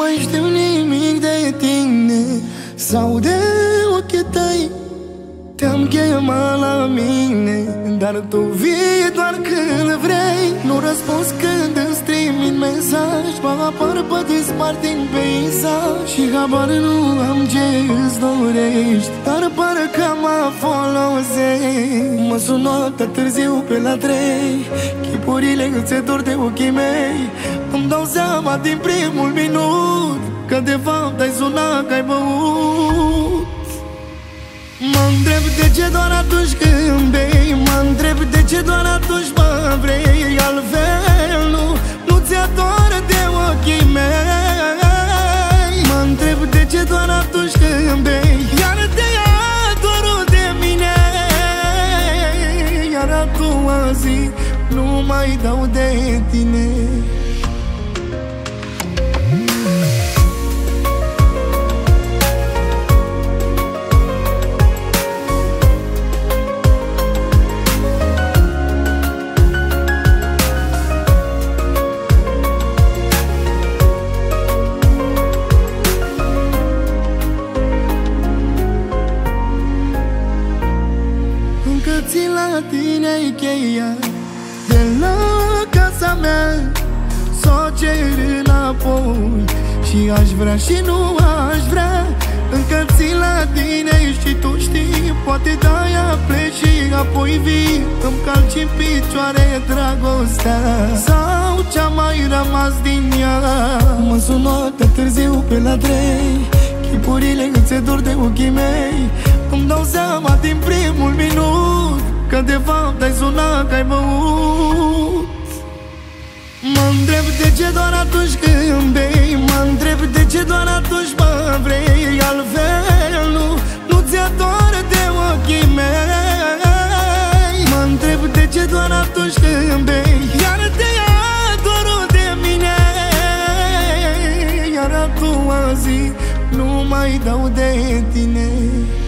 mai știu nimic de tine sau de ochii tăi. Te-am chemat la mine, dar tu vii doar când vrei. Nu răspuns când îți trimit mesaj, mă apar pe dispart din peisaj. Și habar nu am ce îți dorești, dar parcă mă folosești. Mă sun noaptea târziu pe la 3, chipurile îți dor de ochii mei. Îmi dau seama din primul minut că de fapt ai sunat că ai băut. Mă-ntreb de ce doar atunci când bei, mă-ntreb de ce doar atunci mă vrei. Altfel nu ți-e dor de ochii mei. Mă-ntreb de ce doar atunci când bei, iar te ia dorul de mine. Iar a doua zi nu mai dau de tine. Țin la tine-i cheia de la casa mea, s-o cer înapoi și aș vrea și nu aș vrea. Încă țin la tine și tu știi, poate de-aia pleci și apoi vii. Îmi calci în picioare dragostea sau ce-a mai rămas din ea. Mă sun noaptea târziu pe la 3, chipurile îți dor de ochii mei. Îmi dau seama din primul minut că de fapt ai sunat că ai băut. Mă-ntreb de ce doar atunci când bei, mă-ntreb de ce doar atunci mă vrei. Altfel nu ți-e dor de ochii mei. Mă-ntreb de ce doar atunci când bei, iar te ia dorul de mine. Iar a doua zi nu mai dau de tine.